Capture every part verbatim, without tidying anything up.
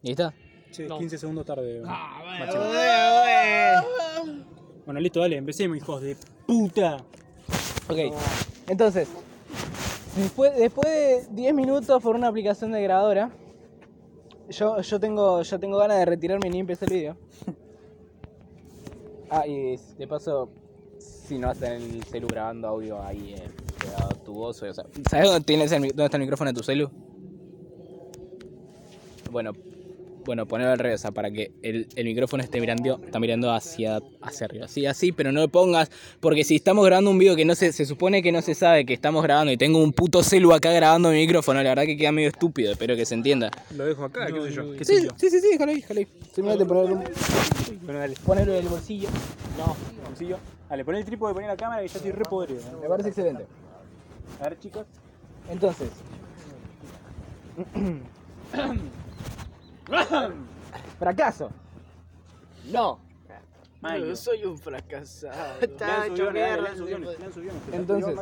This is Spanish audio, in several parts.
¿Listo? Che, No. quince segundos tarde. Ah, macho. bueno, Bueno, listo, dale, empecemos, hijos de puta. Ok. Entonces, después, después de diez minutos por una aplicación de grabadora, yo, yo, tengo, yo tengo ganas de retirarme y ni empecé el video. Ah, y de paso, si no vas en el celu grabando audio ahí, eh, pegado a tu voz, o sea, ¿sabes dónde, tienes el, dónde está el micrófono de tu celu? Bueno, bueno, ponelo al revés, o sea, para que el, el micrófono esté mirando, está mirando hacia, hacia arriba. Sí, así, pero no lo pongas, porque si estamos grabando un video que no se, se supone que no se sabe que estamos grabando y tengo un puto celu acá grabando mi micrófono, la verdad que queda medio estúpido, espero que se entienda. Lo dejo acá, qué sé yo. ¿Qué Sí, sé yo? sí, sí, sí, déjalo ahí, déjalo ahí. Simplemente ponerlo, Bueno, dale. ponerlo en el bolsillo. No, bolsillo. Dale, pon el trípode, poné la cámara y ya estoy re podrido. ¿eh? Me parece excelente. A ver, chicos. Entonces, fracaso. no. Mayo. Yo soy un fracasado. Está hecho mierda. Entonces,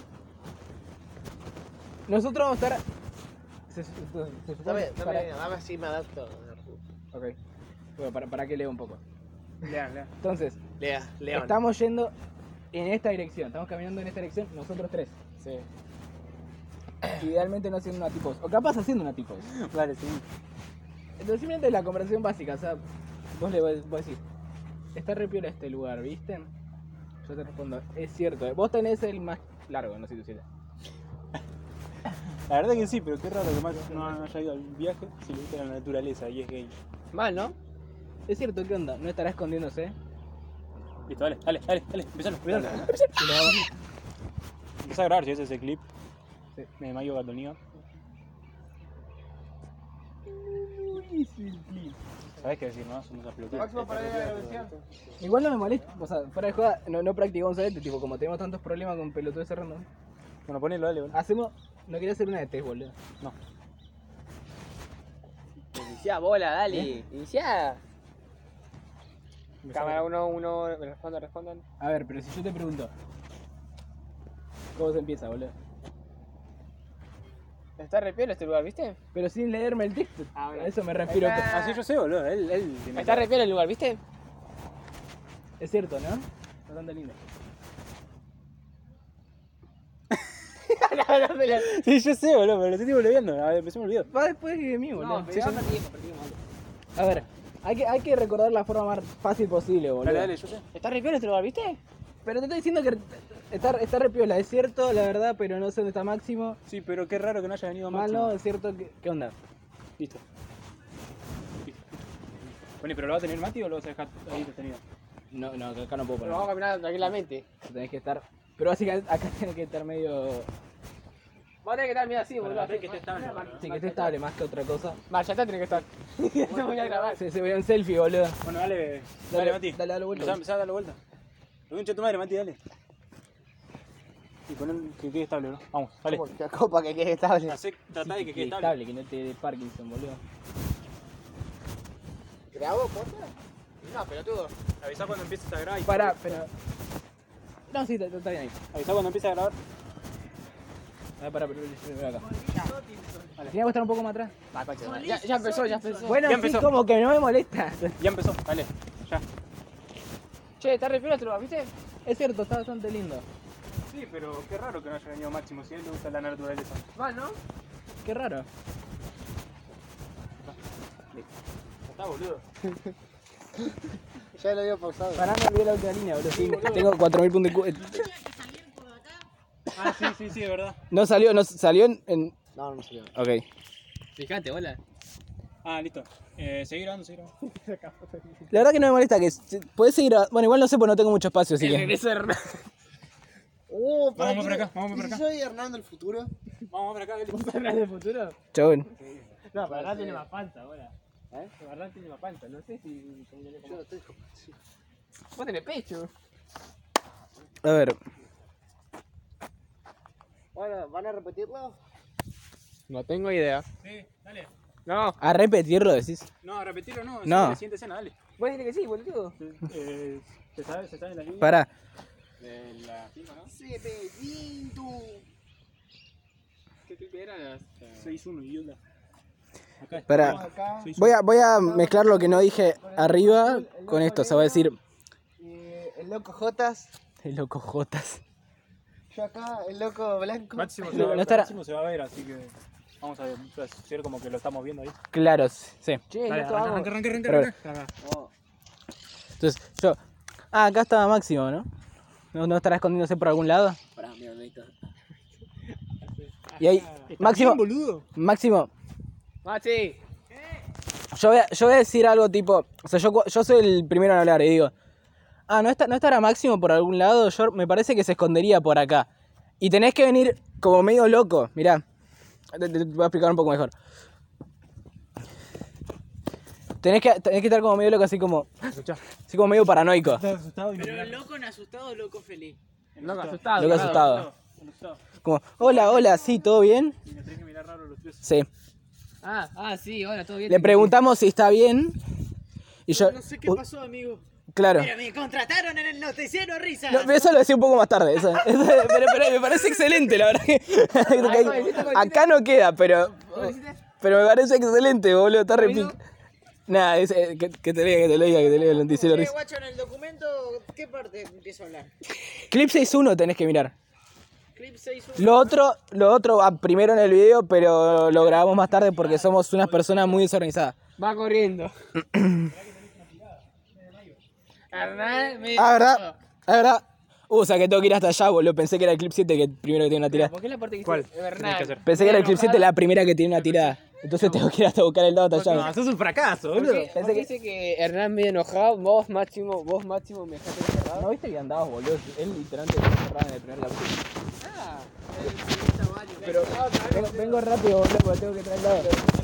nosotros vamos a estar. Se, se, se supone Dame, para- dame, dame así me adapto. Ok. Bueno, para, para que lea un poco. Lean, lean. Entonces, Lea, León. estamos yendo en esta dirección. Estamos caminando en esta dirección, nosotros tres. Sí. Idealmente no haciendo una tipos. O capaz haciendo una tipos. Dale, sí. Entonces, simplemente la conversación básica. O sea, vos le vos decís, está re piola este lugar, ¿viste? Yo te respondo, es cierto. Vos tenés el más largo, no sé si tú siete. La verdad que sí, pero qué raro que Max no, no haya ido al viaje si le gusta la naturaleza y es gay. Mal, ¿no? Es cierto, ¿qué onda? ¿No estará escondiéndose? Listo, dale, dale, dale, dale, empezalo, empezalo. Empezá a grabar si ese es el clip. Sí. De Mayo Gatonido. ¿Sabés qué decir, no? Somos a pelotudos. Igual no me molesta, o sea, fuera de joda, no, no practicamos a este, tipo, como tenemos tantos problemas con pelotudos cerrando. Bueno, ponelo, dale, boludo. Hacemos, no quería hacer una de test, boludo. No. Inicia bola, dale. Inicia. Empezá Cámara a- uno, uno, respondan, respondan. A ver, pero si yo te pregunto, ¿cómo se empieza, boludo? Está re piola este lugar, ¿viste? Pero sin leerme el texto, Ah, bueno. a eso me refiero. Ahí está. Ah, sí, yo sé, boludo. Él, él tiene Está re piola el lugar, ¿viste? Es cierto, ¿no? Bastante lindo. no, no, no, no. Sí, yo sé, boludo, pero lo estoy tipo viendo. A ver, empecemos el video. Va después de mí, boludo. No, Sí, pero yo- anda tiempo, perdimos. A ver, hay que, hay que recordar la forma más fácil posible, boludo. Dale, dale, yo sé. Está re piola este lugar, ¿viste? Pero te estoy diciendo que está, está re piola, es cierto, la verdad, pero no sé dónde está Máximo. Sí, pero qué raro que no haya venido Mal Máximo. no, es cierto que... ¿Qué onda? Listo. Listo. Bueno, ¿pero lo va a tener Mati o lo vas a dejar ahí detenido? No, no, acá no puedo Pero poner. vamos a caminar tranquilamente. Tenés que estar... Pero básicamente acá tenés que estar medio... Vos tenés que estar medio así, Para boludo. ver que esté estable, Mar- boludo. Sí, que esté estable más que otra cosa. Mar, ya está, tenés que estar. No voy a grabar. Se, se ve un selfie, boludo. Bueno, dale, dale, Dale, Mati. dale, dale vuelta. Empezá, empezá a darle vuelta. Lo concha de tu madre, Mati, dale. Y ponen que quede estable, ¿no? Vamos, dale. Como que copa que quede estable. Hacé, tratá de que quede estable. estable, que no te dé Parkinson, boludo. ¿Grabo, posta? No, pelotudo. Avisá cuando empieces a grabar. y- Pará, pero... No, sí, está, está bien ahí. Avisá cuando empieces a grabar. A ver, pará, pero ven acá. Tenía que estar un poco más atrás. Va, coche, va. Ya, ya empezó, ya empezó. Bueno, Ya sí, empezó. como que no me molesta. Ya empezó, dale. Ya. Che, está re piola este lugar, ¿viste? Es cierto, está bastante lindo. Sí, pero qué raro que no haya venido Máximo si a él le gusta la naturaleza. Mal, ¿no? Qué raro. Ya está, boludo. Ya lo había pausado. Pará, me olvidé la última línea, boludo. Sí, tengo cuatro mil puntos de... cu- Ah, sí, sí, sí, de verdad. No salió, no salió en... en- No, no salió. Ok. Fíjate, hola. Ah, listo. Eh, seguí grabando, seguí grabando. La verdad que no me molesta que... se- Puedes seguir... a- Bueno, igual no sé, porque no tengo mucho espacio, así El que... regreso de Hernán. Oh, Vamos qué- por acá, vamos por ¿Y si acá. soy Hernán del futuro? Vamos para acá, dale. ¿Hablas de futuro? Chabón. No, pero Hernán tiene más panza ahora. ¿Eh? Hernán tiene más panza, no sé si... Yo no tengo. Sí. Vos tenés pecho. A ver. Bueno, ¿van a repetirlo? No tengo idea. Sí, dale. No. A repetirlo, decís. No, a repetirlo no. No. La siguiente escena, dale. Vos decís que sí, boludo. Eh, ¿Se sabe, se sabe la línea? Pará. De la cinco, ¿no? Cepillito. ¿Qué clip era? seis uno, idiota. Acá Espera. Acá. soy Voy a, voy a mezclar lo que no dije arriba con esto. Se va a decir Y el loco Jotas. el loco Jotas. Yo acá, el loco Blanco. Máximo se, No, va, no estará- Máximo se va a ver, así que vamos a ver, hacer como que lo estamos viendo ahí. Claro, sí. Che, Dale, loco, arranca, hago. arranca, arranca, arranca, Pero- arranca. Entonces, yo. Ah, acá estaba Máximo, ¿no? ¿No, no estará escondiéndose por algún lado? Pará, mira, necesito. Y ahí. Máximo. boludo? Máximo. Maxi. Yo voy, a, yo voy a decir algo tipo. O sea, yo, cu- yo soy el primero en hablar y digo. Ah, ¿no, está, ¿no estará Máximo por algún lado? Yo me parece que se escondería por acá. Y tenés que venir como medio loco. Mirá. Te, te- te voy a explicar un poco mejor. Tenés que, tenés que estar como medio loco, así como. Escuchá, Así como medio paranoico. estás asustado y Pero mirá. el loco en asustado, loco feliz. Loco, asustado. Loco parado. asustado. Como, hola, hola, sí, ¿todo bien? Y me tenés que mirar raro los tres. Sí. Ah, ah, sí, hola, todo bien. Le preguntamos si está bien. Y yo. No sé qué uh, pasó, amigo. Claro. Mira, me contrataron en el noticiero Risa. No, pero eso lo decía un poco más tarde. Eso, eso- pero, pero me parece excelente, la verdad. Que, acá no queda, pero. Pero me parece excelente, boludo. Está repi... Nada, es, eh, que, que te lea, que te lo diga, que te lea el noticiero. Che, Risa. guacho, en el documento, ¿qué parte empiezo a hablar? Clip seis uno tenés que mirar. Clip seis uno. Lo otro, lo otro va primero en el video, pero lo grabamos más tarde porque somos unas personas muy desorganizadas. Va corriendo. Hernán, me- Ah, ¿verdad? Ah, ¿verdad? Uh, o sea que tengo que ir hasta allá, boludo. Pensé que era el clip siete que primero que tiene una tirada. ¿Por qué la parte que ¿Cuál? dice ¿Qué tenés Hernán? que hacer? Pensé que era el clip siete la primera que tiene una tirada. Entonces tengo que ir hasta buscar el dado hasta allá. No, sos un fracaso, ¿Por boludo. qué, por qué dice que Hernán medio enojado? Vos, Máximo, vos, Máximo, me dejaste encerrado. ¿No viste que andabas, boludo? Él literalmente se encerraba en el primer capítulo. Ah, Pero vengo, vengo rápido, boludo, porque tengo que traer el dado.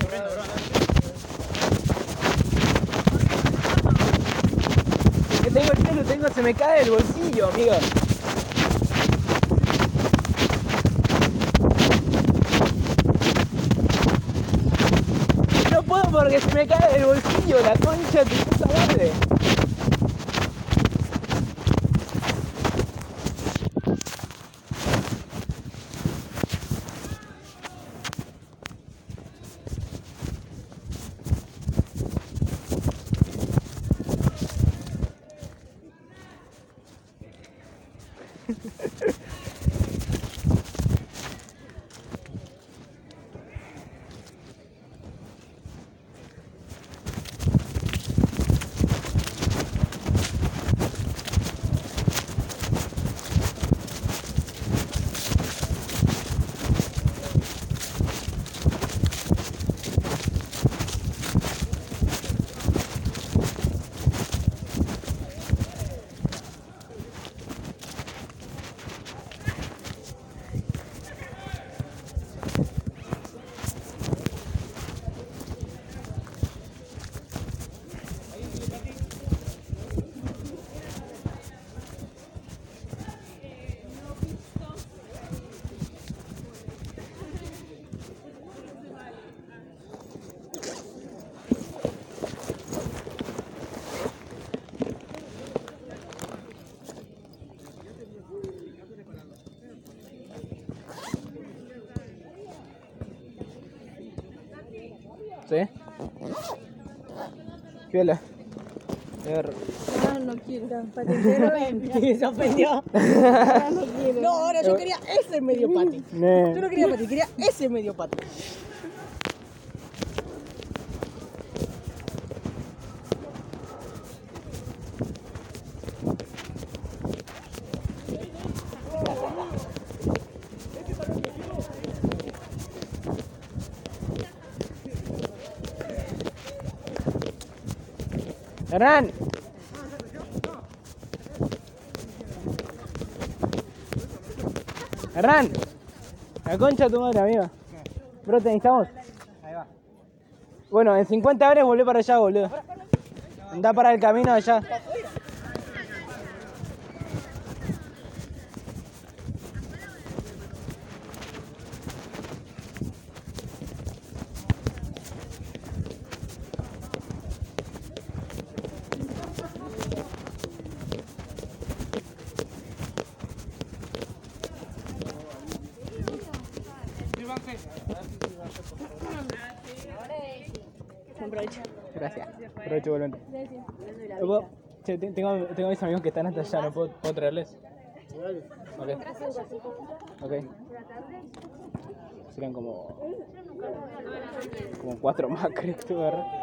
Que tengo el pelo, tengo, se me cae el bolsillo, amigo. No puedo porque se me cae del bolsillo, la concha de tu puta madre. ¿Sí? Piola. Ah, no quiero. Patiquero. Se ofendió. No, ahora yo quería ese medio pati. Yo no quería pati, quería ese medio pati. Hernán. Hernán. La concha de tu madre, amigo. Bro, te necesitamos. Ahí va. Bueno, en cincuenta horas volvé para allá, boludo. Andá para el camino allá. Buen provecho. Gracias. Aprovecho igualmente. ¿Puedo? Che, te- tengo, tengo mis amigos que están hasta allá, ¿no puedo, puedo traerles? Ok. Ok. Serán como... Como cuatro más, creo que te voy a agarrar.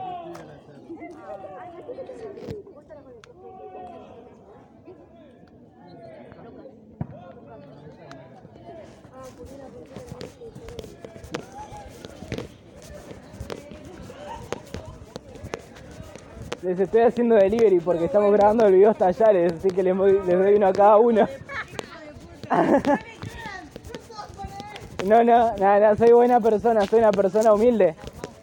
Les estoy haciendo delivery porque estamos grabando el video hasta allá, les- así que les, voy- les doy uno a cada uno. No, no, no, no, soy buena persona, soy una persona humilde.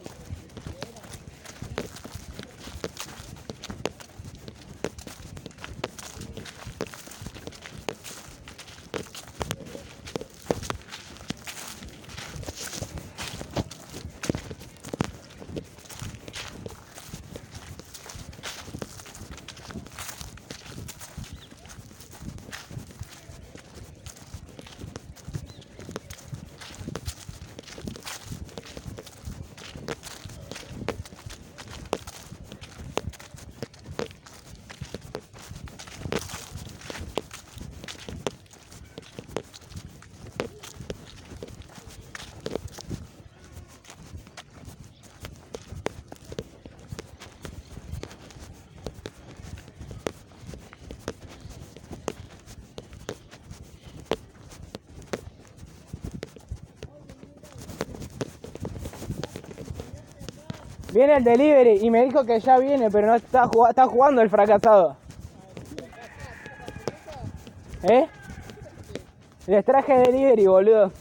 Viene el delivery y me dijo que ya viene, pero no está, jugando, está jugando el fracasado. ¿Eh? Les traje delivery, boludo.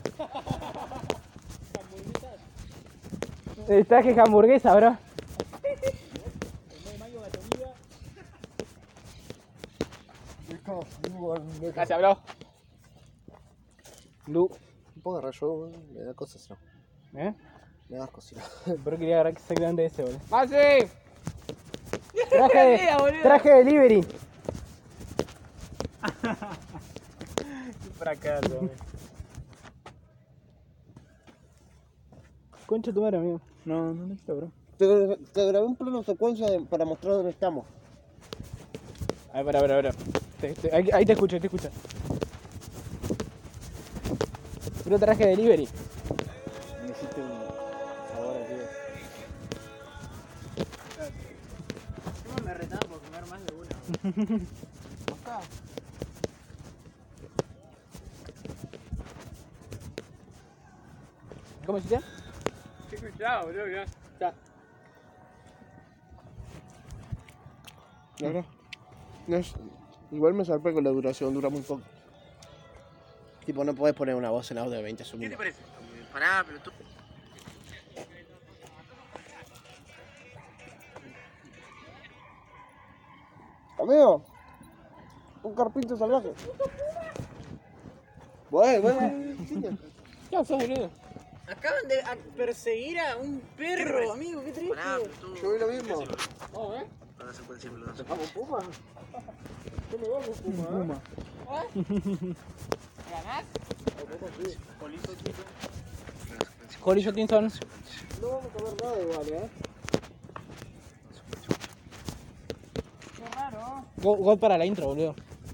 Les traje hamburguesa, bro. Gracias, bro. Lu. Un poco de rayo, me da cosas, no. ¿Eh? Me das cositas. Pero quería agarrar exactamente ese, boludo. ¡Ah, sí! Traje, traje delivery. Qué fracaso, güey. Concha tu madre, amigo. No, no necesito, bro. Te, te grabé un plano secuencia de- para mostrar dónde estamos. A ver, a ver, a ver. Te- te- ahí, ahí te escucho, ahí te escucho. Pero traje delivery. Necesito un sabor así. ¿Cómo me retaba por comer más de una? ¿Cómo hiciste? Qué cuidado, boludo, mirá. Claro. No es, igual me salpé con la duración, dura muy poco. Tipo, no podés poner una voz en audio de veinte ¿Qué te segundos. parece? Pará, pero tú... Amigo, un carpincho salvaje. Bueno, bueno. ¿Qué haces, boludo? Acaban de a- perseguir a un perro, amigo, qué triste. Pará, pero tú... Yo vi lo mismo. Oh, ¿eh? No se puede siempre, no se ¿Vamos, Puma? ¿Cómo vamos, Puma? eh? ¿Ganás? Cory Jokinson. No vamos a ver nada igual, ¿eh? Qué raro. Go, go para la intro, boludo.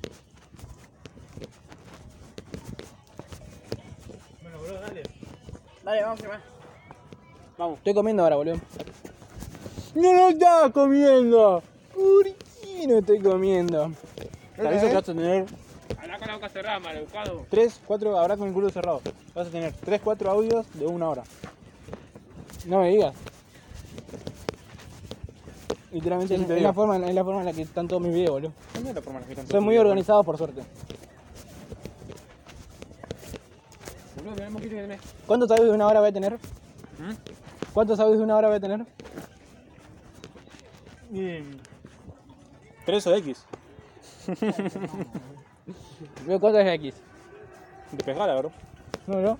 Bueno, bro, dale. Dale, vamos, que más. Vamos. Estoy comiendo ahora, boludo. ¡No lo estaba comiendo! ¿Por qué no estoy comiendo? Te aviso que vas a tener Habla con la boca cerrada, maleducado. tres, cuatro, habrá con el culo cerrado. Vas a tener tres, cuatro audios de una hora. No me digas. Literalmente Es, así te es digo. la forma, es la forma en la que están todos mis videos, boludo. No es la forma en la que están Soy todos muy los videos. organizado, por suerte. Boludo, mirá el mosquito que tenés. ¿Cuántos audios de una hora voy a tener? ¿Mm? ¿Cuántos audios de una hora voy a tener? Bien. tres o X. Veo cuántos es X. Despejala, bro. No, no.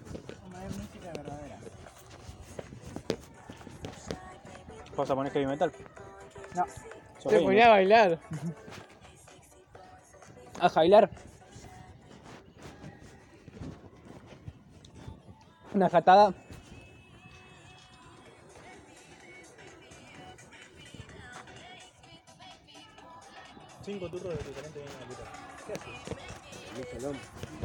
¿Vas a poner heavy metal? No. Sos Se gay, ponía a bailar. A bailar. Una jatada. cinco turros de tu gerente vienen a puta. ¿Qué haces? Mi salón.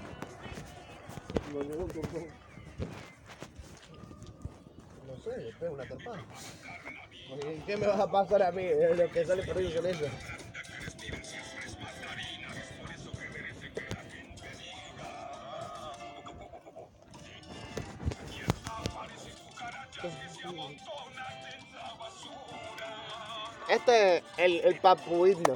No sé, después una tapada. ¿Qué me vas a pasar a mí? Es lo que sale perdido con eso. Este es el, el papuino.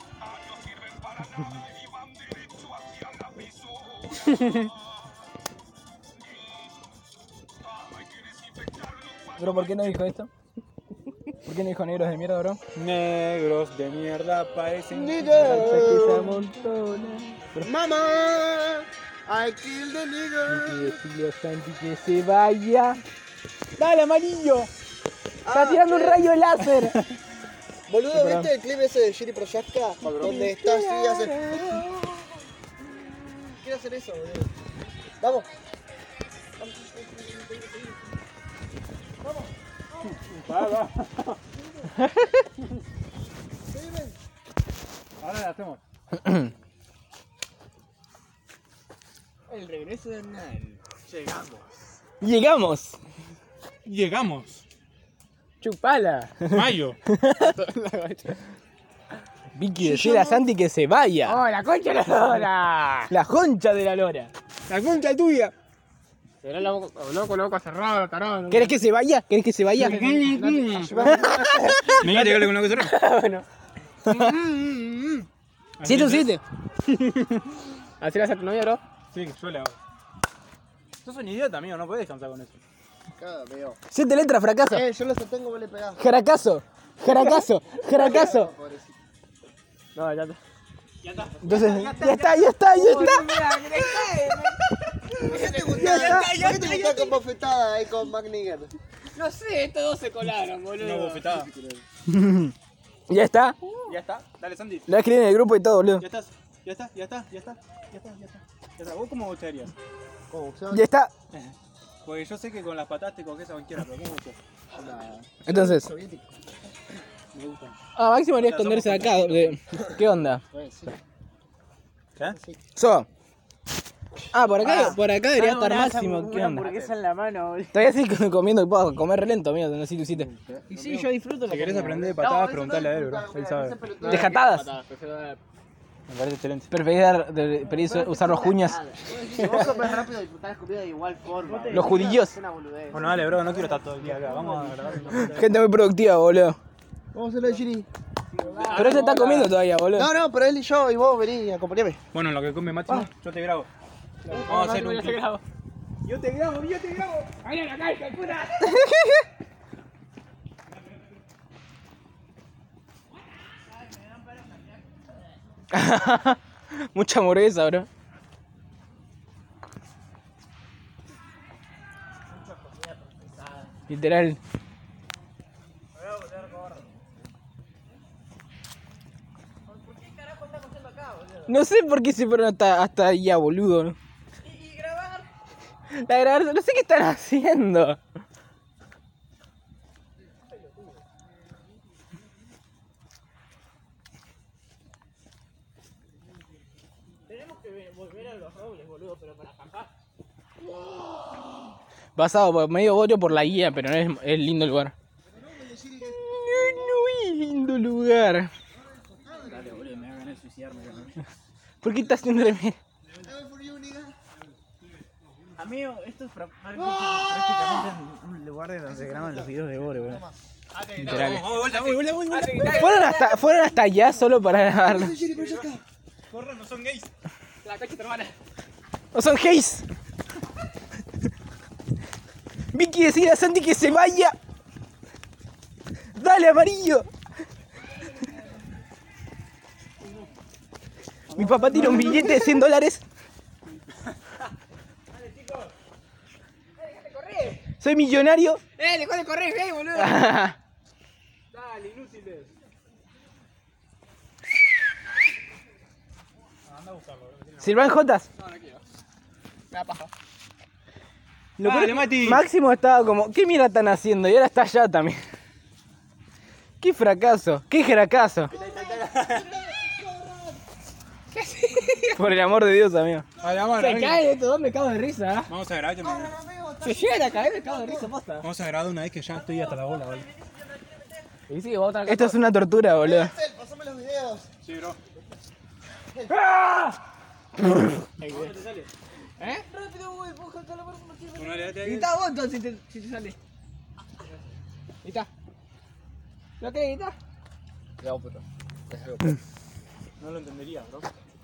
¿Pero por qué no dijo esto? ¿Por qué no dijo negros de mierda, bro? Negros de mierda parecen. Nigga. amontonan. Mamá, I killed the nigga. Y decirle a Santi que se vaya. ¡Dale, amarillo! ¡Está Ah, tirando un ¿qué? rayo láser! Boludo, Sí, perdón. ¿viste el clip ese de Shiri Proyasca? Donde está así y hace. Quiero hacer eso, boludo. Vamos. Va, va. Ahora la hacemos. El regreso de Hernán. Llegamos. ¡Llegamos! Llegamos. ¡Chupala! Mayo. Vicky, decirle a Santi que se vaya. ¡Oh, la concha de la lora! La concha de la lora. La concha tuya. Será loco, loco, loco, cerrado, tarado. ¿Querés que se vaya? ¿Querés que se vaya? Mira, te con lo que será. Bueno. Siete un siete. ¿Así le hace a tu novia, bro? Sí, yo le hago. Sos un idiota, amigo, no podés descansar con eso. Cada veo. Siete letras, fracaso. Eh, yo lo sostengo, vos le pegás. Jaracazo. Jaracazo. Jaracazo. Pobrecito. No, ya está. Entonces, ya está, ya está, ya está. ¿Por qué te gustaba? ¿Por qué te gustaba con bofetada ahí con McNigger? No sé, estos dos se colaron, boludo. Una bofetada. Ya está. Ya está. Dale, Santi. Lo escribí en el grupo y todo, boludo. Ya estás. Ya está, ya está, ya está. Ya está, ya está. Ya está. ¿Vos cómo bochearías? ¿Cómo? Ya está. Porque yo sé que con las patadas te coges a cualquiera, pero ¿cómo bocheas? Entonces. Soviético. Me gusta. Ah, Máximo haría esconderse de acá. de- ¿Qué onda? Pues sí. ¿Qué? So. Ah, por acá, por acá debería Ah, estar una- Máximo. ¿Qué una onda? hamburguesa en la mano, boludo. Todavía estoy comiendo y puedo comer re lento, amigo. No sé si tú hiciste. Y sí, yo disfruto. Si querés aprender de patadas, preguntale a él, bro. Él sabe. De jatadas. Me parece excelente. Preferís, dar, de- preferís usar los juñas. Si vos comes rápido, disfrutás comida de igual forma. Los judillos. Es una boludez. Bueno, dale, bro, no quiero estar todo el día acá. Vamos a grabar. Gente muy productiva, boludo. Vamos a hacerlo de Shiri. Pero se está comiendo todavía, boludo. No, no, pero él y yo y vos vení, acompañame. Bueno, en lo que come Máximo, yo te grabo. Vamos a hacer un clip. Yo te grabo, yo te grabo. ¡Ay, la calle, puta! Mucha hamburguesa, bro. Literal. No sé por qué se fueron hasta, hasta allá, boludo. ¿No? Y grabar. La grabación, no sé qué están haciendo. Tenemos que volver a los robles, boludo, pero para acampar. Pasado por medio bollo por la guía, pero no es, es lindo el lugar. Muy lindo lugar. Dale, boludo, me va a ganar suicidarme. ¿Por qué estás haciendo el Amigo, esto es pra- prácticamente un lugar de donde graban los videos de Bore, boludo. literal? Vuelta, vuelta, vuelta. Fueron hasta, fueron hasta allá solo para grabarlo. Corran, no son gays. La coche tu hermana. ¡No son gays! Vicky, decide a Santi que se vaya. ¡Dale, amarillo! Mi papá tira un billete de cien dólares. Soy millonario. ¡Eh, dejó de correr, gay, boludo! Dale, inútiles. Silvan Jotas. No, no quiero. Me da paja. Lo Dale, peor- Mati. Máximo estaba como, ¿qué mierda están haciendo? Y ahora está allá también. ¡Qué fracaso! ¡Qué fracaso! Por el amor de Dios, amigo. Vale, vamos a Se grabar. cae estos dos, me cago de risa. ¿eh? Vamos a grabar que me... Se llegan a caer, me cago de risa, posta. Vamos a grabar una vez que ya estoy hasta la bola, ¿vale? Y sí, otra Esto es una tortura, boludo. Pasame los videos. Sí, bro. ¿Eh? Bueno, dale, dale, Y está vos entonces si te, si te sale. Y está. ¿Lo querés quitar? No lo entendería, bro.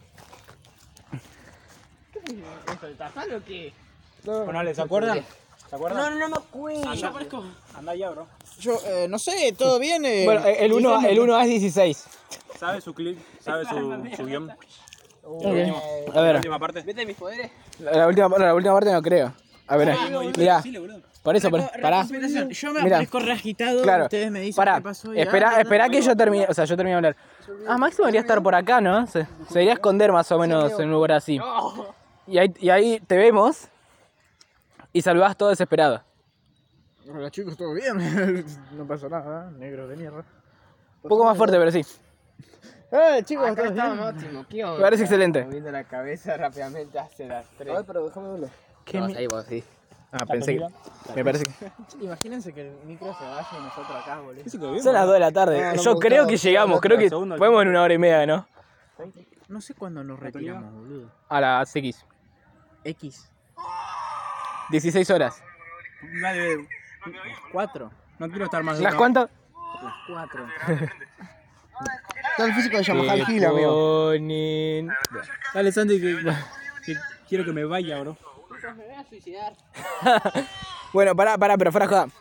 ¿Qué es esto? ¿El tazal o qué? Bueno, dale, ¿se acuerdan? ¿Se acuerdan? No, no, no me acuerdo. Anda, anda ya, bro. Yo, eh, no sé, todo bien. Eh. Bueno, el uno el uno es dieciséis. ¿Sabe su clip? ¿Sabe su, su guión? Ok. A La ver, última parte. ¿Viste mis poderes? la última, la última parte no creo. A ver, mirá. Decile, boludo. Por eso, por, pará. Yo me Mirá. aparezco reagitado, Claro. ustedes me dicen Pará. qué pasó. y Espera, ah, espera que yo termine, o sea, yo termine de hablar. Ah, Máximo debería estar por acá, ¿no? Se, se debería esconder más o menos en un lugar así. Y ahí, y ahí te vemos y saludás todo desesperado. Hola chicos, todo bien. No pasó nada, negro de mierda. Un poco más fuerte, pero sí. Eh, chicos, Acá todo está bien. Máximo, ¿qué onda? Me parece excelente. Moviendo la cabeza rápidamente hace las tres. Ay, pero déjame verlo. ¿Qué No, mi- ahí vos, sí. Ah, pensé que... Me parece que... Imagínense que el micro se vaya y nosotros acá, boludo. Dice que bien, Son las dos de la tarde. No, no Yo me creo gustaba. que llegamos, creo que Segundo. podemos en una hora y media, ¿no? No sé cuándo nos retiramos, boludo. A las X. X. dieciséis horas. Dale, Cuatro. no quiero estar más de ¿Las una- cuántas? Las cuatro. Está el físico de Yamaha Gil, amigo. Ponen... Dale, Santi, que, que quiero que me vaya, bro. Me voy a suicidar. Bueno, pará, pará, pero fuera de joda.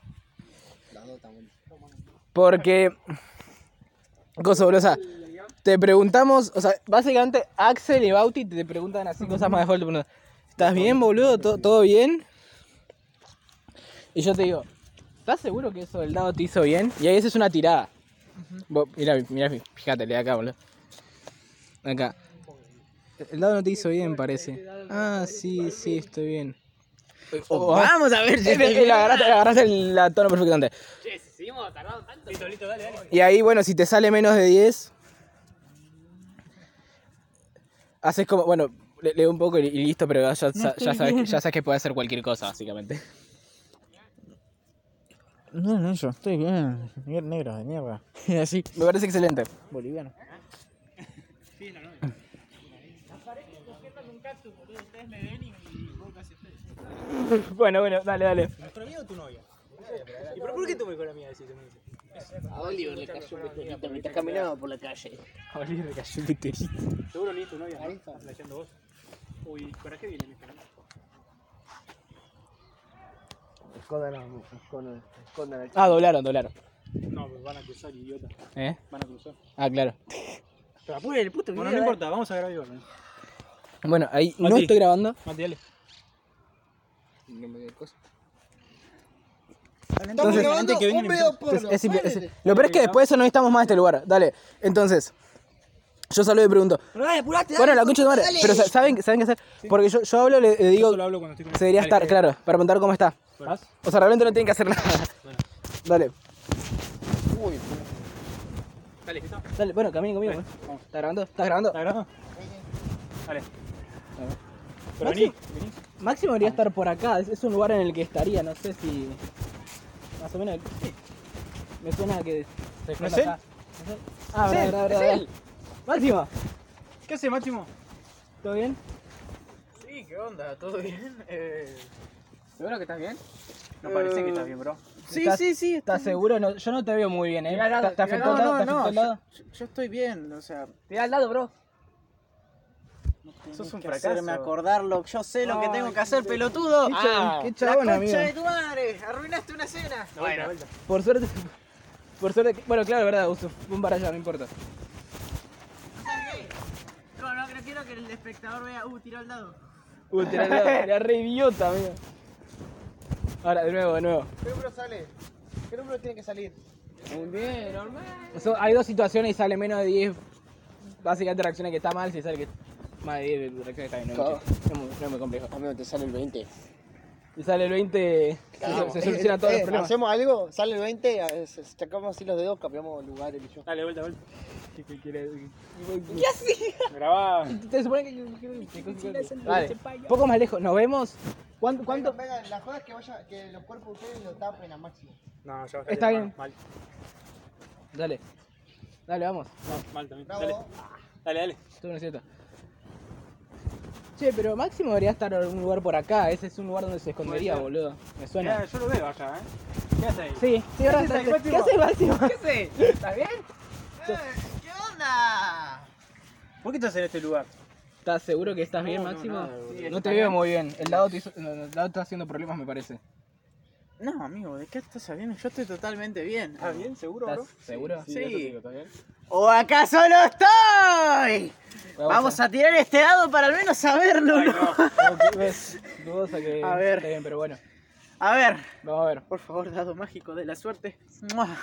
Porque... Cosa boluda. Te preguntamos, o sea, básicamente Axel y Bauti te preguntan así cosas más de default. te preguntan, ¿estás bien, boludo? ¿Todo, todo bien? Y yo te digo, ¿estás seguro que eso del dado te hizo bien? Y ahí esa es una tirada. Vos, mirá, mirá, fíjate, le de acá, boludo. Acá. El dado no te hizo bien, parece. Ah, sí, sí, estoy bien. Oh, Vamos a ver si eh, eh, le agarraste, le agarraste el la tono perfectamente. Che, si seguimos tardando tanto. Listo, listo, dale, dale. Y ahí, bueno, si te sale menos de diez, haces como, bueno, le- lee un poco y, y listo, pero ya, ya, ya sabes, que- ya sabes que puede hacer cualquier cosa, básicamente. No, no, yo estoy bien. Negro de mierda. Y así. Me parece excelente. Boliviano. Bueno, bueno, dale, dale. ¿Nuestro amigo o tu novia? ¿Y por, por qué tu mejor amiga decís? Me dice? A Oliver le cayó un meteorito mientras caminaba por la calle. Oliver cayó el meteorito. Seguro ni es tu novia, ¿no? Estás flasheando vos. Uy, ¿para qué viene mi canal? Escondan a- escondan- escondan al Ah, doblaron, doblaron. No, pues van a cruzar, idiota. ¿Eh? Van a cruzar. Ah, claro. Pero apure el puto Bueno, video, no eh. importa, vamos a grabar igual. ¿no? Bueno, ahí no Mati. estoy grabando. Mati, dale. No me dio cosa. Entonces, grabando que vengan un y video empezamos. porno. Es simple, es- Lo peor es que después de eso no necesitamos más de este lugar. Dale, entonces, yo saludo y pregunto. Pero dale, apurate, Bueno, la concha de tu madre. dale. Pero sa- ¿saben, ¿saben qué hacer? Porque yo, yo hablo, le, le Yo digo, solo hablo cuando estoy con se debería Dale, estar, dale. claro, para preguntar cómo está. ¿Vas? O sea, realmente no tienen que hacer nada. Dale. Dale, ¿listo? Dale, bueno, caminen conmigo. Dale, ¿eh? vamos. ¿Estás grabando? ¿Estás grabando? ¿Está grabando? Dale. Pero vení, vení. Máximo debería estar por acá, es, es un lugar en el que estaría, no sé si... Más o menos... Me suena que... Se ¿No fue es para él? acá. ¿No es él? Ah, verdad, verdad, verdad, verdad. Máximo, ¿Qué hace, Máximo? ¿todo bien? Sí, ¿qué onda? ¿Todo bien? Eh... ¿Seguro que estás bien? No parece que estás bien, bro. Sí, ¿Estás- sí, sí. ¿Estás seguro? No, yo no te veo muy bien, ¿eh? Mirá al lado, ¿Te, te afectó No, el lado? no, ¿Te afectó no. el lado? Yo, yo estoy bien, o sea. Te da al lado, bro. Sos un que fracaso. hacerme acordarlo. Yo sé lo que Ay, tengo que hacer, pelotudo. Qué cha- Ah, qué la chabón, concha amigo. de tu madre. Arruinaste una cena. Bueno. Por suerte... Por suerte... Bueno, claro, verdad, Uso. Un para allá, no importa. No, no, no quiero que el espectador vea. Uh, tiró al dado. Uy, te la, era re idiota, amigo. Ahora, de nuevo, de nuevo. ¿Qué número sale? ¿Qué número tiene que salir? Muy bien, normal. So- hay dos situaciones y sale menos de diez. Básicamente reacciona que está mal, si sale que más de diez reacciona que está bien. No, es muy- no es muy, no es muy complejo. Amigo, te sale el veinte. Y sale el veinte, Claro. se, se solucionan todos Eh, los problemas. Hacemos algo, sale el veinte, eh, se- sacamos así los dedos, cambiamos lugar él y yo. Dale, vuelta, vuelta. ¿Qué, qué quiere? ¿Qué así? Grabá. ¿Te supone que, que- que- que- Vale, un poco más lejos, nos vemos. ¿Cuánto? cuánto? Venga, la joda es que, vaya, que los cuerpos de ustedes lo tapen a máximo. No, ya Está bien. Mal, Dale. Dale, vamos. mal, mal también. Bravo. Dale, dale, dale. Esto no es cierto. Che, pero Máximo debería estar en un lugar por acá. Ese es un lugar donde se escondería, Puede ser. boludo. Me suena. Ya, yo lo veo allá, ¿eh? ¿Qué haces ahí? Sí, sí, ahora haces ahí, está- Máximo? ¿Qué haces, Máximo? ¿Qué sé? ¿Estás bien? ¿Qué onda? ¿Por qué estás en este lugar? ¿Estás seguro que estás bien, No, no, Máximo? nada, boludo. No te veo muy bien. El lado te, hizo- no, el lado está haciendo problemas, me parece. No, amigo, ¿de qué estás hablando? Yo estoy totalmente bien. ¿Estás bien? ¿Seguro, bro? ¿Estás seguro? Sí. eso te digo, ¿estás bien? ¿O acaso lo estoy? Vamos Vamos a tirar este dado para al menos saberlo, Ay, ¿no? no. Ok, ves, dudosa que A ver. está bien, pero bueno. A ver, Vamos a ver. por favor, dado mágico de la suerte. ¡Mua!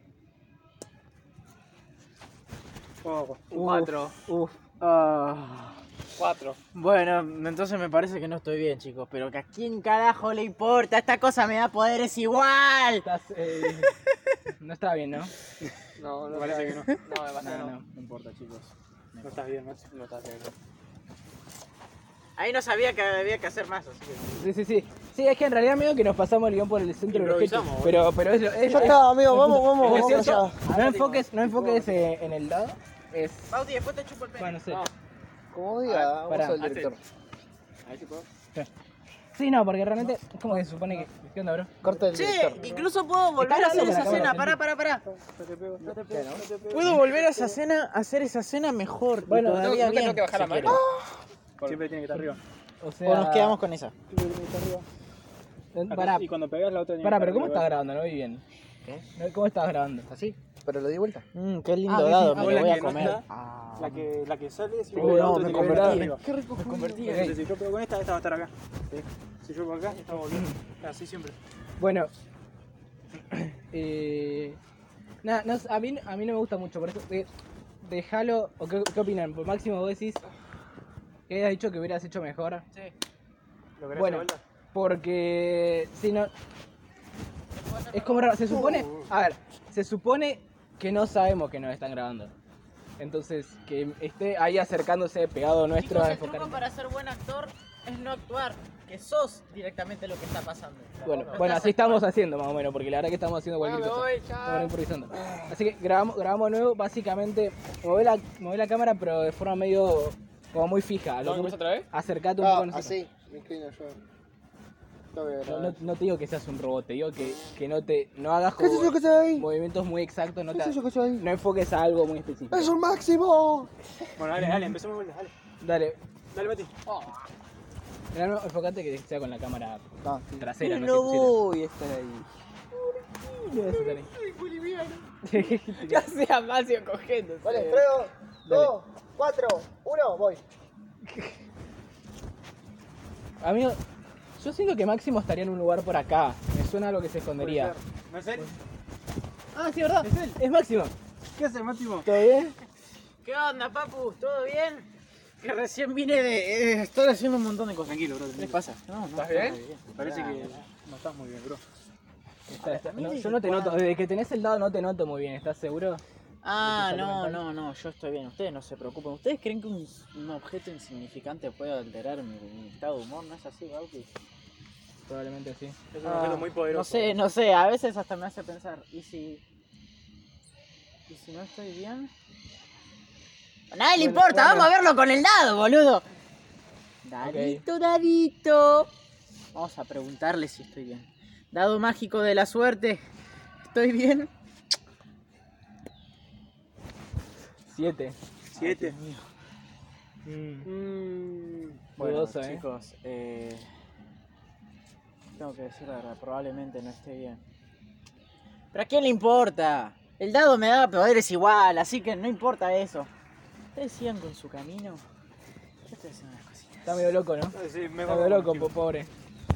Ojo. Cuatro. Uf. Ah. Cuatro. Bueno, entonces me parece que no estoy bien, chicos. Pero que a quién carajo le importa. Esta cosa me da poderes igual. Estás, eh, no está bien, ¿no? No, Me no parece que no. No, me parece que No, no. no, no importa, chicos. No estás bien, Maxi. No estás bien. Ahí no sabía que había que hacer más, así que... Sí, sí, sí. Sí, es que en realidad medio que nos pasamos el guión por el centro de los hechos. Improvisamos, Pero, pero es, lo- es, Ya es- está, amigo, vamos, vamos, es vamos gracioso. allá. No enfoques, no enfoques eh, en el dado. Es. Bauti, después te chupo el pelo. Bueno, no sé. Como diga, vamos pará, al director. A ver si puedo. Sí, no, porque realmente es como que se supone que. ¿Qué onda, bro? Corta el Che, director. incluso puedo volver Está a hacer grabando esa con la escena. cámara, Pará, pará, pará. No te pego, no te pego, no te pego. Puedo volver a esa escena, a hacer esa escena mejor. Bueno, y no- todavía no te bien. tengo que bajar la si mano. quieren. Siempre tiene que estar arriba. O sea. O nos quedamos con esa. Siempre tiene que estar arriba. Eh, Pará, Y cuando pegas la otra tiene pará, que pero estar ¿cómo arriba. estás grabando? No vi bien. ¿Qué? ¿Cómo estás grabando? Así, pero lo di vuelta. Mmm, qué lindo Ah, sí, dado, sí, me Vos lo la voy a que no comer. está, Ah. La que, la que sale, si Oh, vos la no, otra me tiene que estar convertí. arriba. Qué rico me convertí. Entonces, si yo pego con esta, esta va a estar acá. Si yo pego acá, esta va a volver. Así siempre. Bueno. Eh. Nada, no, a, mí, a mí no me gusta mucho, por eso. Eh, déjalo. ¿O qué, qué opinan? Por máximo vos decís. Que hayas dicho que hubieras hecho mejor. Sí. ¿Lo querés Bueno, de vuelta? porque si no es como raro, se supone, a ver, se supone que no sabemos que nos están grabando. Entonces, que esté ahí acercándose pegado nuestro Chicos, a el truco enfocar. para ser buen actor es no actuar, que sos directamente lo que está pasando. Bueno, No bueno, estás así estamos haciendo más o menos, porque la verdad que estamos haciendo Bueno, cualquier me cosa. voy, Estamos chao. improvisando. Así que grabamos, grabamos de nuevo, básicamente, mover la, mover la cámara pero de forma medio, como muy fija. ¿Lo Lo- ves otra vez? Acercate un poco a Ah, nosotros. así, me inclino yo. No voy a No, grabar. no- no te digo que seas un robot, te digo que, que no te no hagas ¿Qué es como eso que está ahí? movimientos muy exactos, no, ¿Qué te, es eso que está ahí? no enfoques a algo muy específico. ¡Es un máximo! Bueno, dale, dale, empecemos de vuelta, dale. Dale, Dale, Mati. mirá, no, enfocate que sea con la cámara No, trasera, no No sé voy a estar ahí. Ya sea Macio cogiendo. Vale, tres, dos, cuatro, uno, voy. Amigo, yo siento que Máximo estaría en un lugar por acá. Me suena a lo que se escondería. Puede ser. ¿No es él? Ah, sí, ¿verdad? Es él. Es Máximo. ¿Qué haces, Máximo? ¿Todo bien? ¿Qué onda, papu? ¿Todo bien? Que recién vine de... eh, estoy haciendo un montón de cosas. Tranquilo, bro. ¿Qué les pasa? No, no, ¿Estás estoy bien? bien. Me parece que no estás muy bien, bro. Está, está. No, yo no te noto. Desde que tenés el dado no te noto muy bien. ¿Estás seguro? Ah, ¿De tu salud no, mental? no, no, yo estoy bien. Ustedes no se preocupen. ¿Ustedes creen que un, un objeto insignificante puede alterar mi, mi estado de humor? ¿No es así, Bauti? Probablemente sí. Es un objeto muy poderoso. No sé, no sé, a veces hasta me hace pensar, ¿y si... ¿Y si no estoy bien? A nadie le Bueno, importa, bueno. vamos a verlo con el dado, boludo. Dadito, dadito. Vamos a preguntarle si estoy bien. Dado mágico de la suerte. ¿Estoy bien? Siete. Siete. Mm. Mmm. Bueno, Dudoso, ¿eh? chicos, eh... tengo que decir la verdad, probablemente no esté bien. ¿Pero a quién le importa? El dado me da poderes igual, así que no importa eso. Ustedes sigan con su camino. Yo estoy haciendo unas cositas. Está medio loco, ¿no? Sí, me Está medio loco, po- pobre.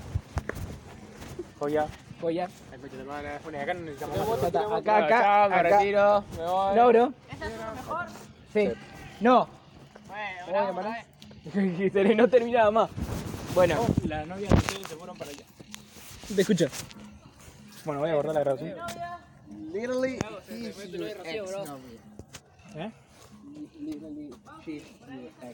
Joya. Joya. Ay, coche de madre, bueno, acá no necesitamos Acá, nada. acá, acá, Chao, chao, me acá. retiro. Me voy. No, bro. ¿Esta es una mejor? Sí. No. Bueno, Bueno, otra pará. vez. No terminaba más. Bueno. Oh, las novias de ustedes se fueron para allá. Te escucho. Bueno, voy a borrar la grabación. Literally, she's your ex. ¿Eh? Literally, she's your ex.